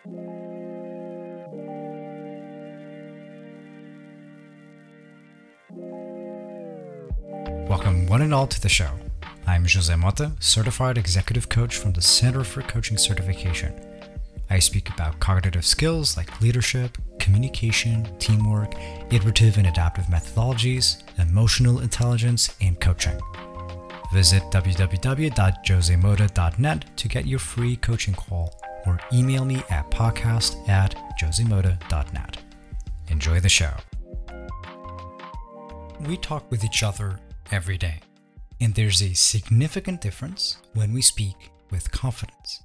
Welcome one and all to the show. I'm Jose Mota, Certified Executive Coach from the Center for Coaching Certification. I speak about cognitive skills like leadership, communication, teamwork, iterative and adaptive methodologies, emotional intelligence, and coaching. Visit www.josemota.net to get your free coaching call or email me at podcast@josemota.net. Enjoy the show. We talk with each other every day, and there's a significant difference when we speak with confidence.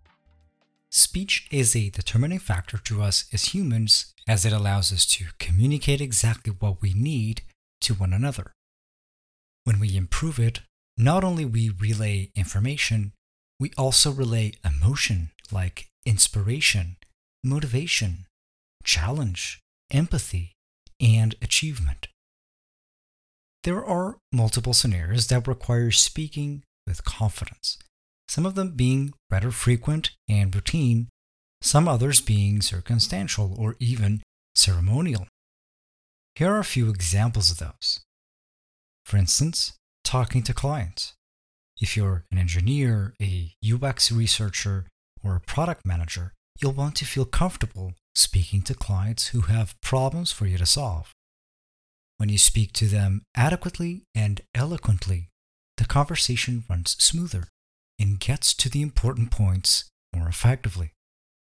Speech is a determining factor to us as humans as it allows us to communicate exactly what we need to one another. When we improve it, not only we relay information, we also relay emotion like inspiration, motivation, challenge, empathy, and achievement. There are multiple scenarios that require speaking with confidence, some of them being rather frequent and routine, some others being circumstantial or even ceremonial. Here are a few examples of those. For instance, talking to clients. If you're an engineer, a UX researcher, or a product manager, you'll want to feel comfortable speaking to clients who have problems for you to solve. When you speak to them adequately and eloquently, the conversation runs smoother and gets to the important points more effectively.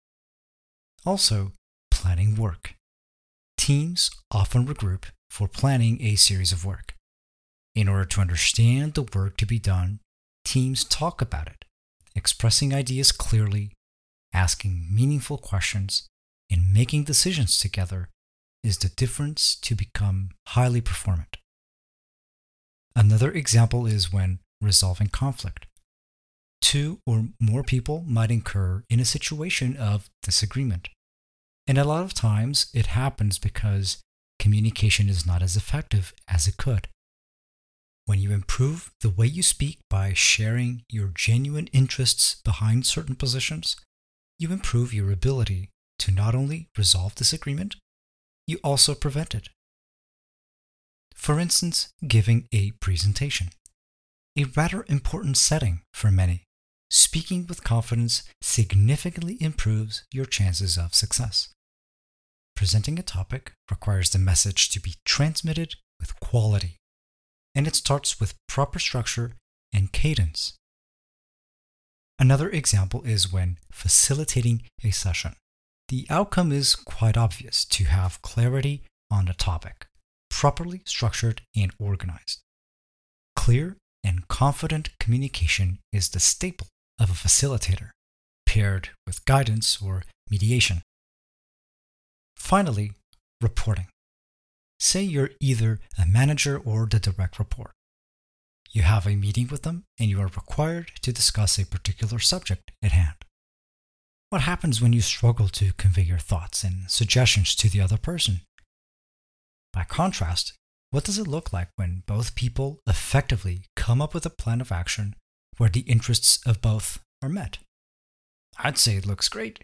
Also, planning work. Teams often regroup for planning a series of work. In order to understand the work to be done, teams talk about it, expressing ideas clearly, asking meaningful questions, and making decisions together is the difference to become highly performant. Another example is when resolving conflict. Two or more people might incur in a situation of disagreement. And a lot of times it happens because communication is not as effective as it could. When you improve the way you speak by sharing your genuine interests behind certain positions, you improve your ability to not only resolve disagreement, you also prevent it. For instance, giving a presentation. A rather important setting for many. Speaking with confidence significantly improves your chances of success. Presenting a topic requires the message to be transmitted with quality, and it starts with proper structure and cadence. Another example is when facilitating a session. The outcome is quite obvious: to have clarity on a topic, properly structured and organized. Clear and confident communication is the staple of a facilitator, paired with guidance or mediation. Finally, reporting. Say you're either a manager or the direct report. You have a meeting with them and you are required to discuss a particular subject at hand. What happens when you struggle to convey your thoughts and suggestions to the other person? By contrast, what does it look like when both people effectively come up with a plan of action where the interests of both are met? I'd say it looks great.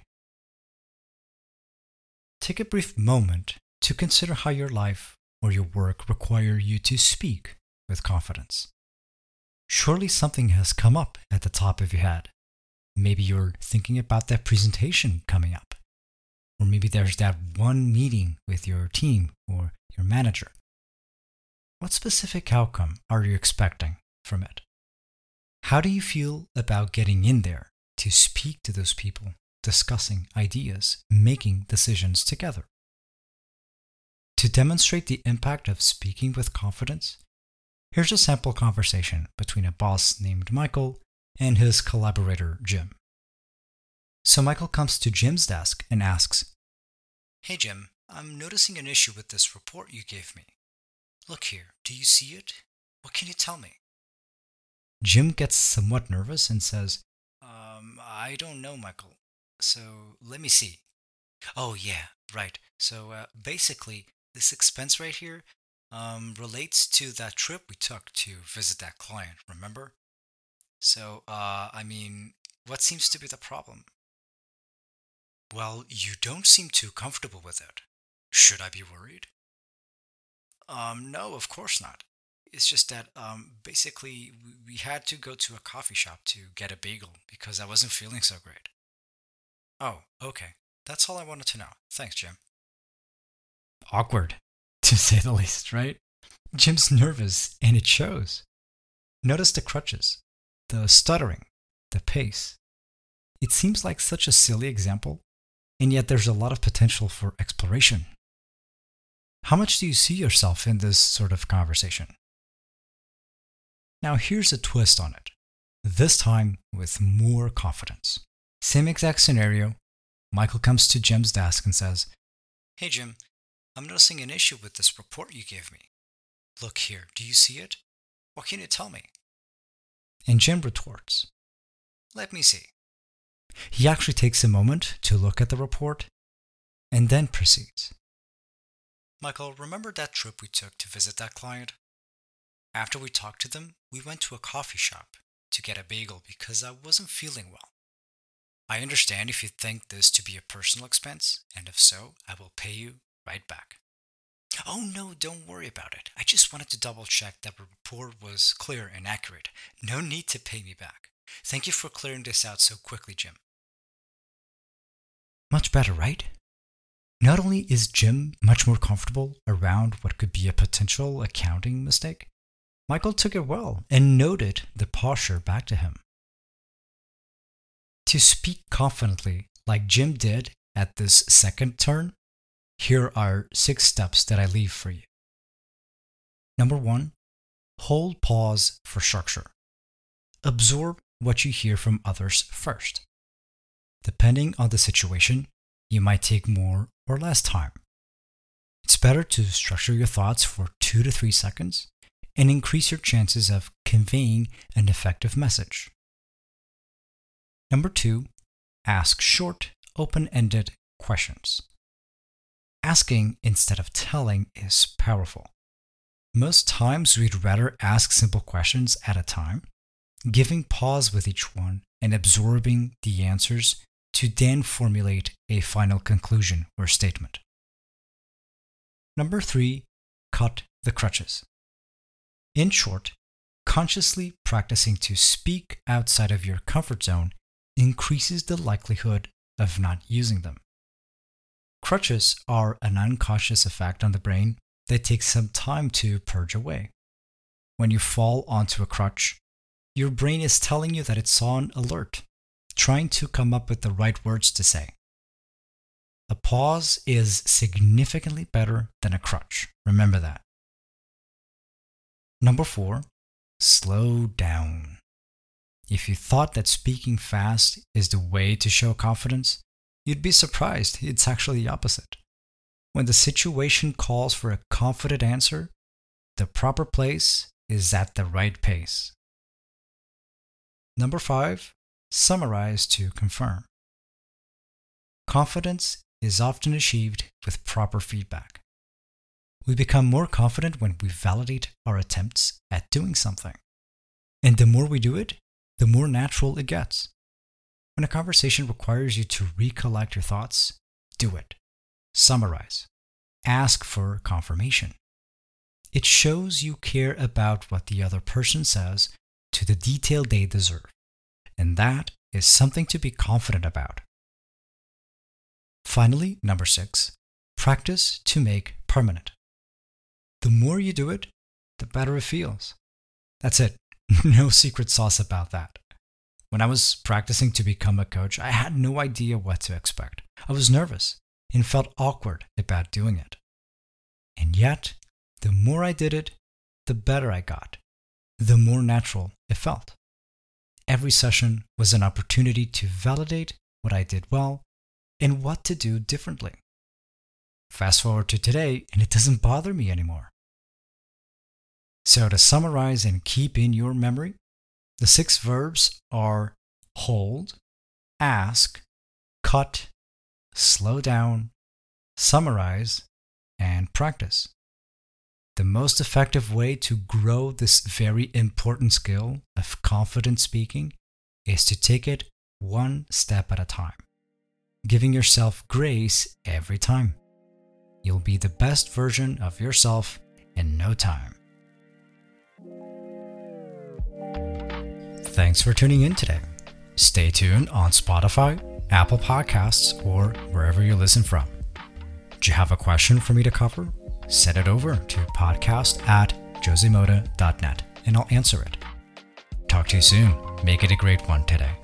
Take a brief moment to consider how your life or your work require you to speak with confidence. Surely something has come up at the top of your head. Maybe you're thinking about that presentation coming up. Or maybe there's that one meeting with your team or your manager. What specific outcome are you expecting from it? How do you feel about getting in there to speak to those people, discussing ideas, making decisions together? To demonstrate the impact of speaking with confidence, here's a sample conversation between a boss named Michael and his collaborator, Jim. So Michael comes to Jim's desk and asks, "Hey Jim, I'm noticing an issue with this report you gave me. Look here, do you see it? What can you tell me?" Jim gets somewhat nervous and says, I don't know, Michael. So let me see. Oh yeah, right. So basically, this expense right here relates to that trip we took to visit that client, remember? So, what seems to be the problem? Well, you don't seem too comfortable with it. Should I be worried? No, of course not. It's just that, basically, we had to go to a coffee shop to get a bagel because I wasn't feeling so great. Oh, okay. That's all I wanted to know. Thanks, Jim. Awkward, to say the least, right? Jim's nervous, and it shows. Notice the crutches, the stuttering, the pace. It seems like such a silly example, and yet there's a lot of potential for exploration. How much do you see yourself in this sort of conversation? Now, here's a twist on it. This time with more confidence. Same exact scenario. Michael comes to Jim's desk and says, "Hey Jim, I'm noticing an issue with this report you gave me. Look here, do you see it? What can you tell me?" And Jim retorts, "Let me see." He actually takes a moment to look at the report and then proceeds. "Michael, remember that trip we took to visit that client? After we talked to them, we went to a coffee shop to get a bagel because I wasn't feeling well. I understand if you think this to be a personal expense, and if so, I will pay you right back." "Oh no, don't worry about it. I just wanted to double check that the report was clear and accurate. No need to pay me back. Thank you for clearing this out so quickly, Jim." Much better, right? Not only is Jim much more comfortable around what could be a potential accounting mistake, Michael took it well and noted the posture back to him. To speak confidently like Jim did at this second turn, here are 6 steps that I leave for you. Number 1, hold pause for structure. Absorb what you hear from others first. Depending on the situation, you might take more or less time. It's better to structure your thoughts for 2 to 3 seconds and increase your chances of conveying an effective message. Number 2, ask short, open-ended questions. Asking instead of telling is powerful. Most times we'd rather ask simple questions at a time, giving pause with each one and absorbing the answers to then formulate a final conclusion or statement. Number 3, cut the crutches. In short, consciously practicing to speak outside of your comfort zone increases the likelihood of not using them. Crutches are an unconscious effect on the brain that takes some time to purge away. When you fall onto a crutch, your brain is telling you that it's on alert, trying to come up with the right words to say. A pause is significantly better than a crutch. Remember that. Number 4, slow down. If you thought that speaking fast is the way to show confidence, you'd be surprised it's actually the opposite. When the situation calls for a confident answer, the proper place is at the right pace. Number 5, summarize to confirm. Confidence is often achieved with proper feedback. We become more confident when we validate our attempts at doing something. And the more we do it, the more natural it gets. When a conversation requires you to recollect your thoughts, do it. Summarize. Ask for confirmation. It shows you care about what the other person says to the detail they deserve. And that is something to be confident about. Finally, number 6, practice to make permanent. The more you do it, the better it feels. That's it. No secret sauce about that. When I was practicing to become a coach, I had no idea what to expect. I was nervous and felt awkward about doing it. And yet, the more I did it, the better I got, the more natural it felt. Every session was an opportunity to validate what I did well and what to do differently. Fast forward to today, and it doesn't bother me anymore. So to summarize and keep in your memory, the 6 verbs are hold, ask, cut, slow down, summarize, and practice. The most effective way to grow this very important skill of confident speaking is to take it one step at a time. giving yourself grace every time. You'll be the best version of yourself in no time. Thanks for tuning in today. Stay tuned on Spotify, Apple Podcasts, or wherever you listen from. Do you have a question for me to cover? Send it over to podcast@josemoda.net and I'll answer it. Talk to you soon. Make it a great one today.